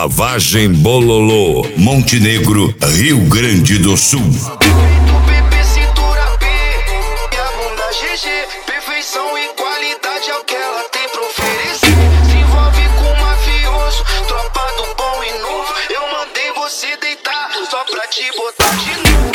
Lavagem Bololô, Montenegro, Rio Grande do Sul. Bebê, cintura P e a bunda GG. Perfeição e qualidade é o que ela tem pra oferecer. Se envolve com um mafioso, tropa do bom e novo. Eu mandei você deitar só pra te botar de novo.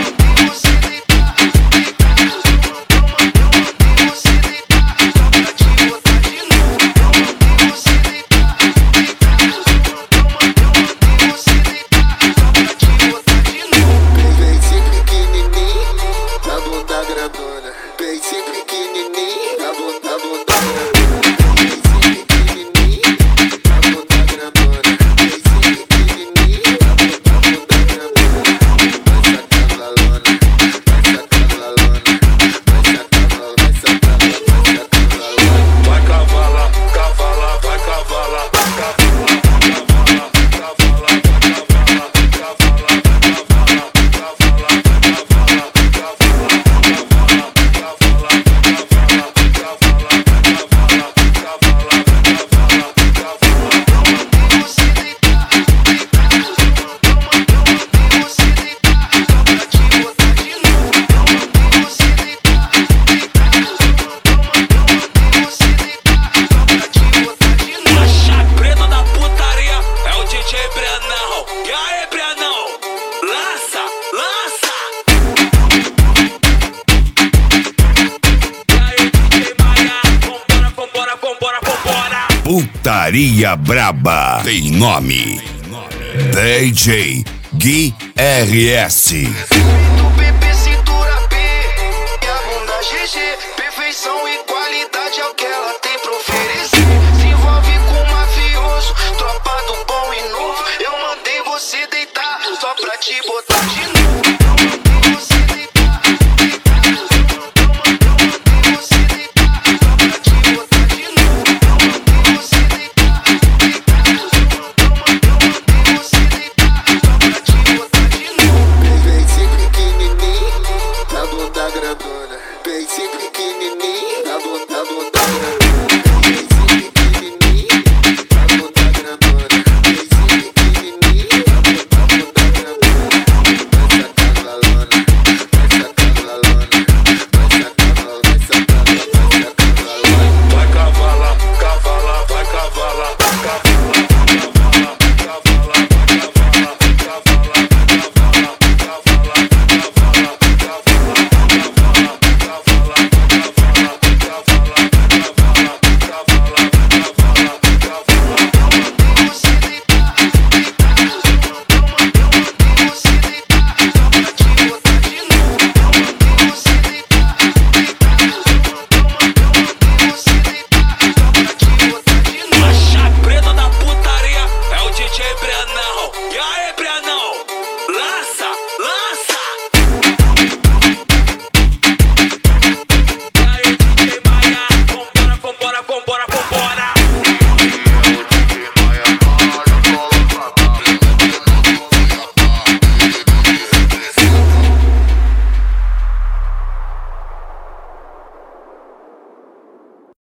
Putaria Braba tem nome. DJ Gui RS.